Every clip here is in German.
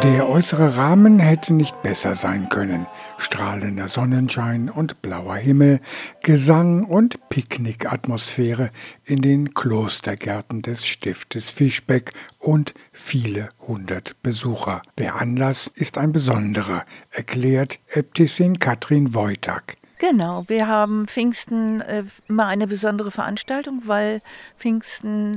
Der äußere Rahmen hätte nicht besser sein können. Strahlender Sonnenschein und blauer Himmel, Gesang und Picknickatmosphäre in den Klostergärten des Stiftes Fischbeck und viele hundert Besucher. Der Anlass ist ein besonderer, erklärt Äbtissin Katrin Wojtak. Genau, wir haben Pfingsten immer eine besondere Veranstaltung, weil Pfingsten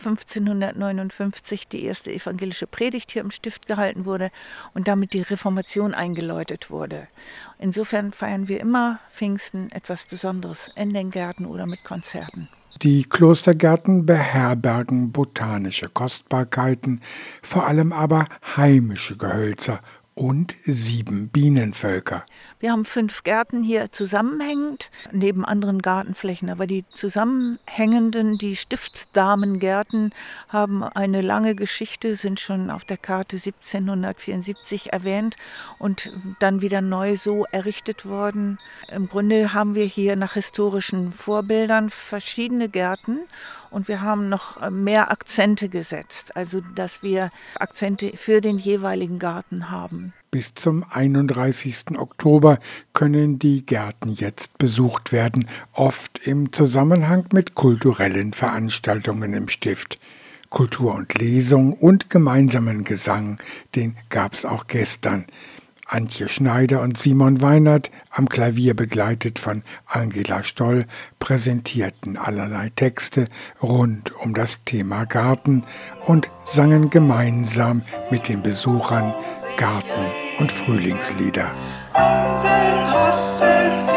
1559 die erste evangelische Predigt hier im Stift gehalten wurde und damit die Reformation eingeläutet wurde. Insofern feiern wir immer Pfingsten etwas Besonderes in den Gärten oder mit Konzerten. Die Klostergärten beherbergen botanische Kostbarkeiten, vor allem aber heimische Gehölzer und 7 Bienenvölker. Wir haben 5 Gärten hier zusammenhängend, neben anderen Gartenflächen. Aber die zusammenhängenden, die Stiftsdamengärten haben eine lange Geschichte, sind schon auf der Karte 1774 erwähnt und dann wieder neu so errichtet worden. Im Grunde haben wir hier nach historischen Vorbildern verschiedene Gärten und wir haben noch mehr Akzente gesetzt, also dass wir Akzente für den jeweiligen Garten haben. Bis zum 31. Oktober können die Gärten jetzt besucht werden, oft im Zusammenhang mit kulturellen Veranstaltungen im Stift. Kultur und Lesung und gemeinsamen Gesang, den gab's auch gestern. Antje Schneider und Simon Weinert, am Klavier begleitet von Angela Stoll, präsentierten allerlei Texte rund um das Thema Garten und sangen gemeinsam mit den Besuchern Garten- und Frühlingslieder. Amsel, Drossel,